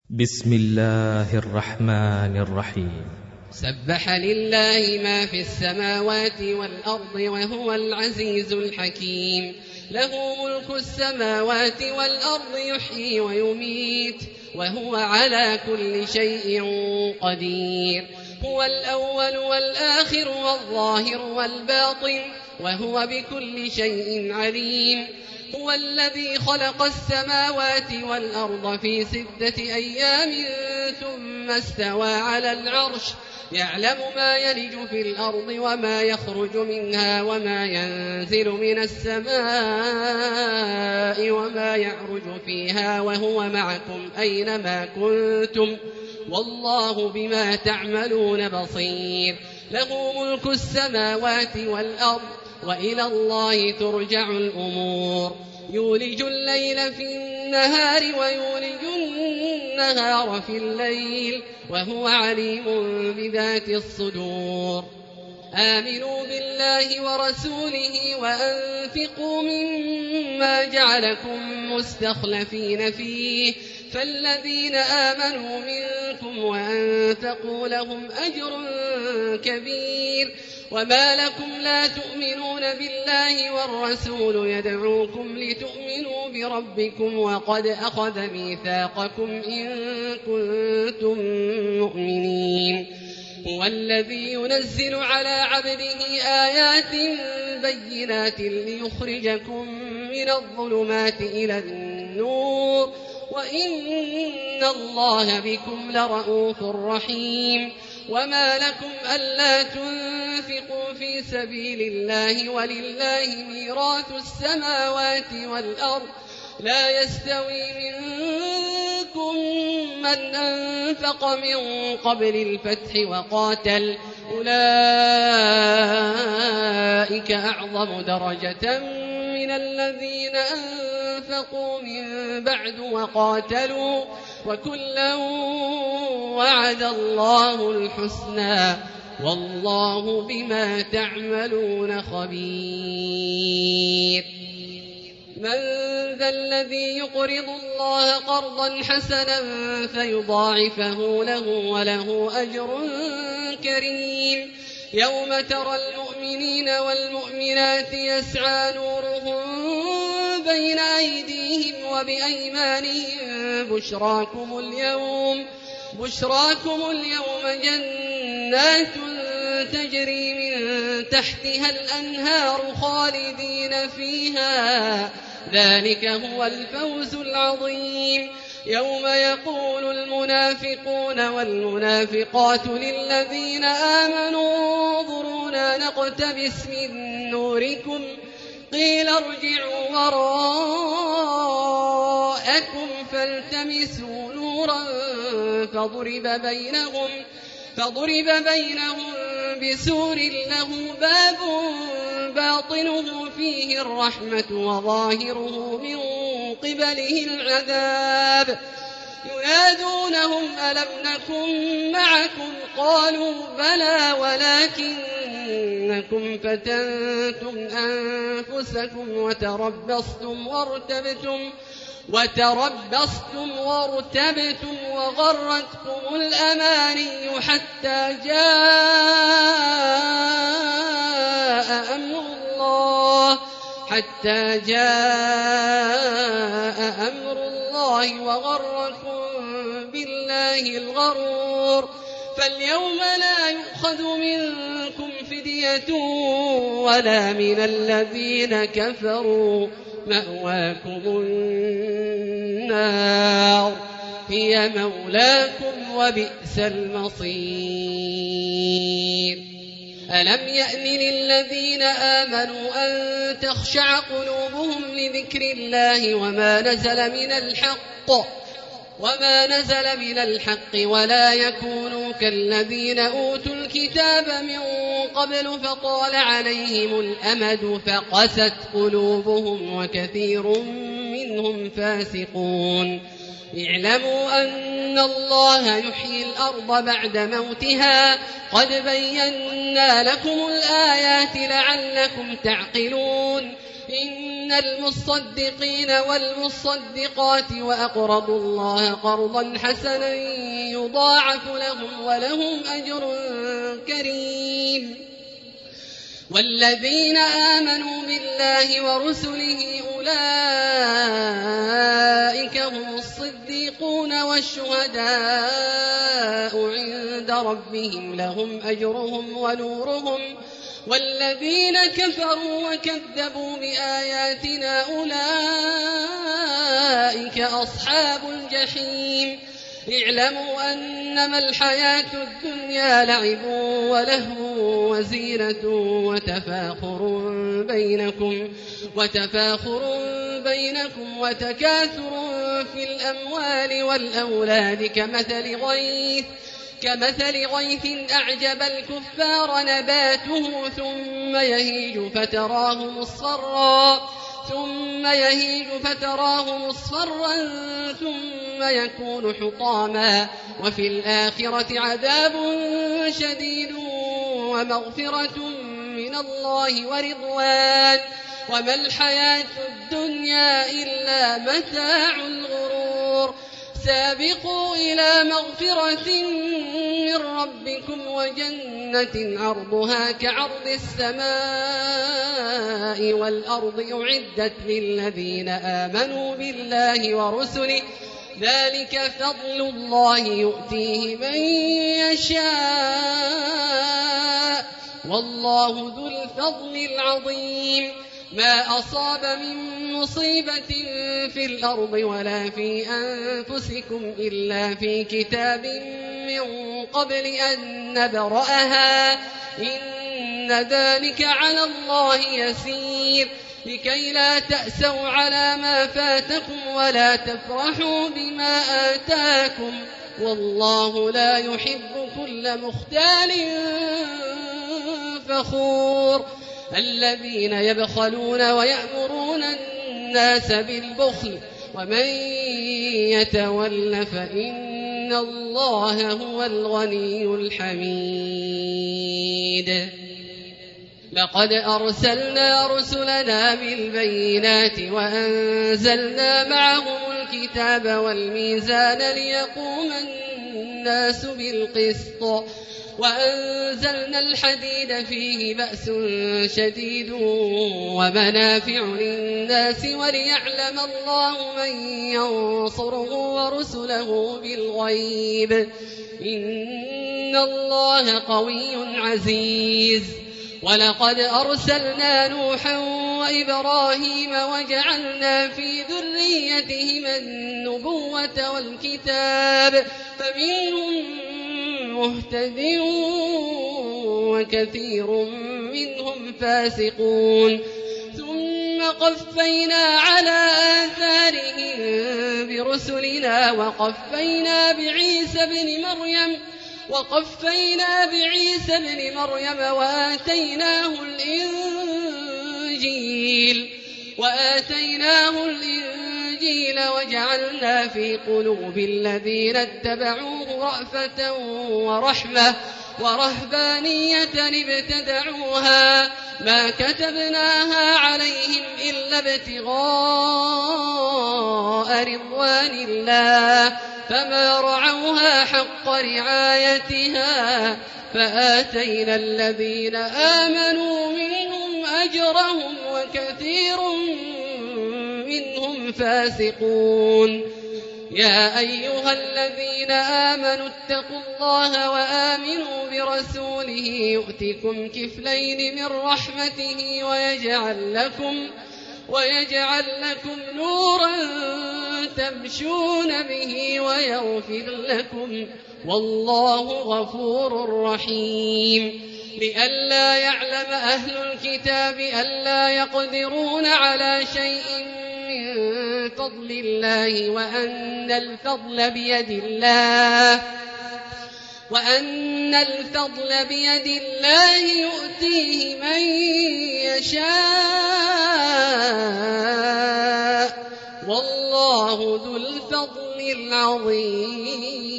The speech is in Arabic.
بسم الله الرحمن الرحيم. سبح لله ما في السماوات والأرض وهو العزيز الحكيم. له ملك السماوات والأرض يحيي ويميت وهو على كل شيء قدير. هو الأول والآخر والظاهر والباطن وهو بكل شيء عليم. هو الذي خلق السماوات والأرض في 6 أيام ثم استوى على العرش يعلم ما يلج في الأرض وما يخرج منها وما ينزل من السماء وما يعرج فيها وهو معكم أينما كنتم والله بما تعملون بصير. له ملك السماوات والأرض وإلى الله ترجع الأمور. يولج الليل في النهار ويولج النهار في الليل وهو عليم بذات الصدور. آمنوا بالله ورسوله وأنفقوا مما جعلكم مستخلفين فيه فالذين آمنوا منكم وأنفقوا لهم أجر كبير. وما لكم لا تؤمنون بالله والرسول يدعوكم لتؤمنوا بربكم وقد أخذ ميثاقكم إن كنتم مؤمنين. هو الذي ينزل على عبده آيات بينات ليخرجكم من الظلمات إلى النور وإن الله بكم لرءوف رحيم. وما لكم ألا تنفقوا في سبيل الله ولله ميراث السماوات والأرض لا يستوي منكم من أنفق من قبل الفتح وقاتل أولئك أعظم درجة من الذين أنفقوا من بعد وقاتلوا وكلا وعد الله الحسنى والله بما تعملون خبير. من ذا الذي يقرض الله قرضا حسنا فيضاعفه له وله أجر كريم. يوم ترى المؤمنين والمؤمنات يسعى نورهم بين أيديهم وبأيمانهم بشراكم اليوم جنات تجري من تحتها الأنهار خالدين فيها ذلك هو الفوز العظيم. يوم يقول المنافقون والمنافقات للذين آمنوا انظرونا نقتبس من نوركم قيل ارجعوا وراءكم فالتمسوا نورا فضرب بينهم بسور له باب باطنه فيه الرحمة وظاهره من قبله العذاب. ينادونهم ألم نكن معكم قالوا بلى ولكنكم فتنتم أنفسكم وتربصتم وارتبتم وغرتكم الأماني حتى جاء أمر الله وغركم بالله الغرور. فاليوم لا يؤخذ منكم فدية ولا من الذين كفروا مأواكم النار هي مولاكم وبئس المصير. ألم يأن للذين آمنوا أن تخشع قلوبهم لذكر الله وما نزل من الحق ولا يكونوا كالذين أوتوا الكتاب من قبل فطال عليهم الأمد فقست قلوبهم وكثير منهم فاسقون. اعلموا أن الله يحيي الأرض بعد موتها قد بينا لكم الآيات لعلكم تعقلون. إن المصدقين والمصدقات وأقرضوا الله قرضا حسنا يضاعف لهم ولهم أجر كريم. والذين آمنوا بالله ورسله أولئك هم الصديقون والشهداء عند ربهم لهم أجرهم ونورهم. والذين كفروا وكذبوا بآياتنا أولئك أصحاب الجحيم. اعلموا أنما الحياة الدنيا لعب ولهو وزينة وتفاخر بينكم وتكاثر في الأموال والأولاد كمثل غيث أعجب الكفار نباته ثم يهيج فتراه مصفرا ثم يكون حطاما وفي الآخرة عذاب شديد ومغفرة من الله ورضوان وما الحياة الدنيا إلا متاع الغرور. سابقوا إلى مغفرة من ربكم وجنة عرضها كعرض السماء والأرض أعدت للذين آمنوا بالله ورسله ذلك فضل الله يؤتيه من يشاء والله ذو الفضل العظيم. ما أصاب من مصيبة في الأرض ولا في أنفسكم إلا في كتاب من قبل أن نبرأها إن ذلك على الله يسير. لكي لا تأسوا على ما فاتكم ولا تفرحوا بما آتاكم والله لا يحب كل مختال فخور. الذين يبخلون ويأمرون الناس بالبخل ومن يتول فإن الله هو الغني الحميد. لقد أرسلنا رسلنا بالبينات وأنزلنا معهم الكتاب والميزان ليقوم الناس بالقسط وأنزلنا الحديد فيه بأس شديد ومنافع للناس وليعلم الله من ينصره ورسله بالغيب إن الله قوي عزيز. ولقد أرسلنا نوحا وإبراهيم وجعلنا في ذريتهما النبوة والكتاب فمنهم مهتد وكثير منهم فاسقون. ثم قفينا على آثارهم برسلنا وقفينا بعيسى بن مريم وآتيناه الإنجيل وجعلنا في قلوب الذين اتبعوه رأفة ورحمة ورهبانية ابتدعوها ما كتبناها عليهم إلا ابتغاء رضوان الله فما رعوها حق رعايتها فآتينا الذين آمنوا منهم أجرهم وكثير منهم فاسقون. يا أيها الذين آمنوا اتقوا الله وآمنوا برسوله يؤتكم كفلين من رحمته ويجعل لكم نورا تمشون به ويغفر لكم والله غفور رحيم. لئلا يعلم أهل الكتاب ألا يقدرون على شيء من فضل الله وأن الفضل بيد الله يؤتيه من يشاء والله ذو الفضل العظيم.